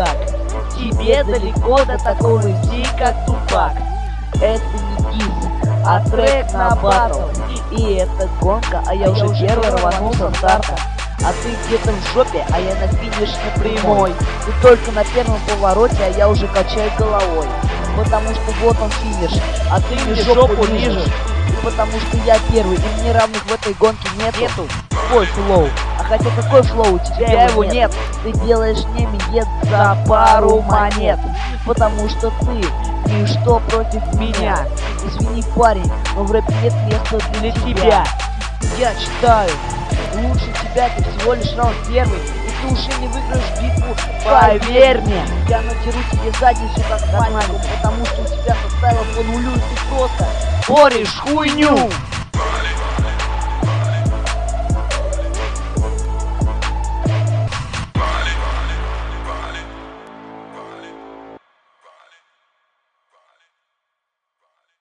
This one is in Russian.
шаг. Тебе далеко до такого идти, как Тупак. Это не диск, а трек на батл. И это гонка, а я уже первый рванул со старта. А ты где-то в жопе, а я на финишной прямой. Ты только на первом повороте, а я уже качаю головой. Потому что вот он финиш, а ты мне жопу лижешь. И потому что я первый, и мне равных в этой гонке нету. Твой флоу. А хотя какой флоу, у тебя его нет. Ты делаешь мне минет за пару монет. Потому что ты ничто против меня. Извини, парень, но в рэпе нет места для тебя. Я читаю, лучше тебя, ты всего лишь раунд первый. И ты уже не выиграешь битву, поверь мне. Я натяну тебе задницу как маленькую, потому что у тебя составило по нулю, и ты просто борешь хуйню.